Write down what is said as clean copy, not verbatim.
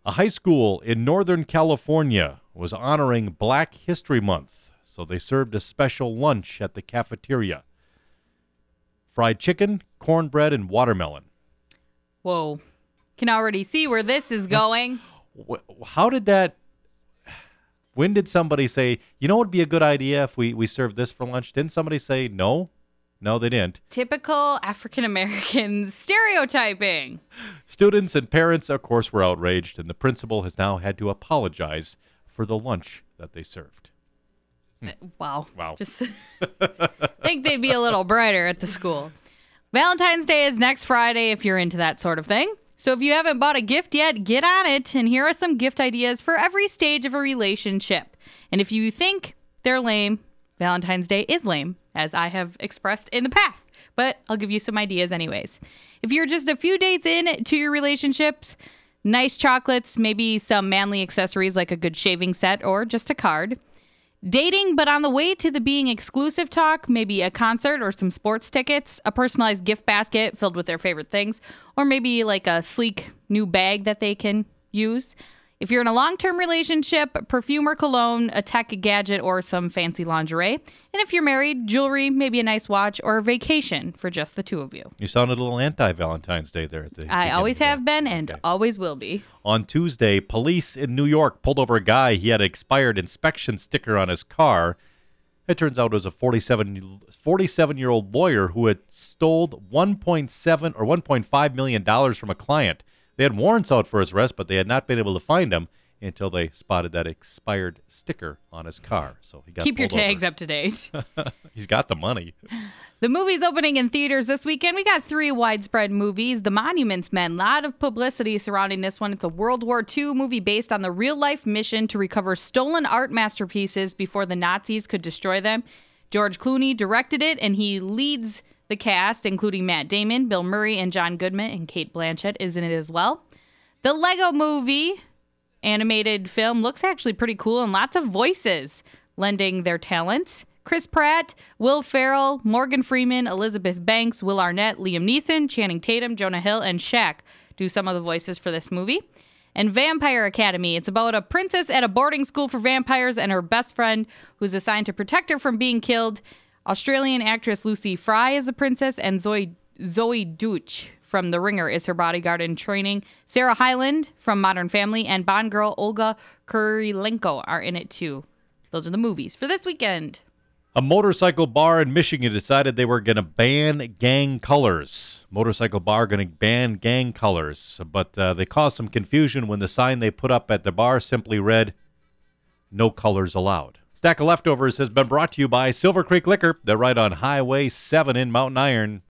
A high school in Northern California was honoring Black History Month, so they served a special lunch at the cafeteria. Fried chicken, cornbread, and watermelon. Whoa. Can already see where this is going. How did that... When did somebody say, you know what would be a good idea if we served this for lunch? Didn't somebody say no? No, they didn't. Typical African-American stereotyping. Students and parents, of course, were outraged, and the principal has now had to apologize for the lunch that they served. Wow. Wow. Just think they'd be a little brighter at the school. Valentine's Day is next Friday if you're into that sort of thing. So if you haven't bought a gift yet, get on it. And here are some gift ideas for every stage of a relationship. And if you think they're lame, Valentine's Day is lame, as I have expressed in the past. But I'll give you some ideas anyways. If you're just a few dates in to your relationships, nice chocolates, maybe some manly accessories like a good shaving set or just a card. Dating, but on the way to the being exclusive talk, maybe a concert or some sports tickets, a personalized gift basket filled with their favorite things, or maybe like a sleek new bag that they can use. If you're in a long-term relationship, perfume or cologne, a tech gadget, or some fancy lingerie. And if you're married, jewelry, maybe a nice watch, or a vacation for just the two of you. You sounded a little anti-Valentine's Day there. I always have been and always will be. On Tuesday, police in New York pulled over a guy. He had an expired inspection sticker on his car. It turns out it was a 47-year-old lawyer who had stole $1.7 or $1.5 million from a client. They had warrants out for his arrest, but they had not been able to find him until they spotted that expired sticker on his car. So he got Keep your tags over. up to date. He's got the money. The movie's opening in theaters this weekend. We got 3 widespread movies. The Monuments Men, a lot of publicity surrounding this one. It's a World War II movie based on the real-life mission to recover stolen art masterpieces before the Nazis could destroy them. George Clooney directed it, and he leads the cast, including Matt Damon, Bill Murray, and John Goodman, and Kate Blanchett is in it as well. The Lego Movie animated film looks actually pretty cool, and lots of voices lending their talents. Chris Pratt, Will Ferrell, Morgan Freeman, Elizabeth Banks, Will Arnett, Liam Neeson, Channing Tatum, Jonah Hill, and Shaq do some of the voices for this movie. And Vampire Academy. It's about a princess at a boarding school for vampires and her best friend who's assigned to protect her from being killed. Australian actress Lucy Fry is the princess, and Zoe Deutch from The Ringer is her bodyguard in training. Sarah Hyland from Modern Family and Bond girl Olga Kurylenko are in it too. Those are the movies for this weekend. A motorcycle bar in Michigan decided they were going to ban gang colors. Motorcycle bar going to ban gang colors, but they caused some confusion when the sign they put up at the bar simply read, "No colors allowed." Stack of Leftovers has been brought to you by Silver Creek Liquor. They're right on Highway 7 in Mountain Iron.